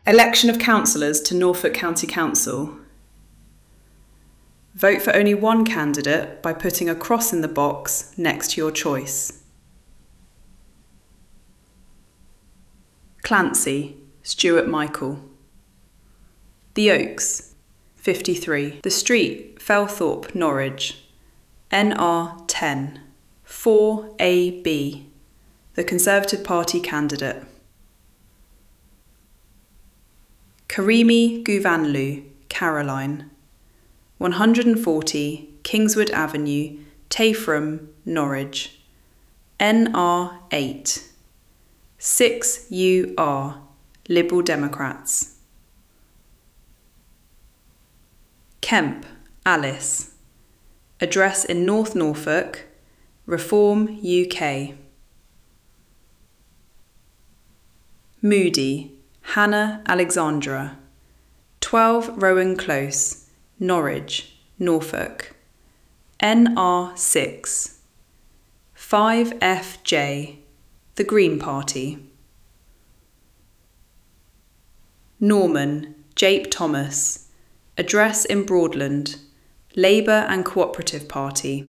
Election of councillors to Norfolk County Council. Vote for only one candidate by putting a cross in the box next to your choice. Clancy, Stuart Michael. The Oaks, 53. The Street, Felthorpe, Norwich, NR 10, 4AB, the Conservative Party candidate. Karimi Guvanlu, Caroline, 140 Kingswood Avenue, Tayfram, Norwich, NR 8, 6UR, Liberal Democrats. Kemp, Alice, address in North Norfolk, Reform UK. Moody, Hannah Alexandra, 12 Rowan Close, Norwich, Norfolk, NR 6, 5FJ, the Green Party. Norman, Jape Thomas, address in Broadland, Labour and Cooperative Party.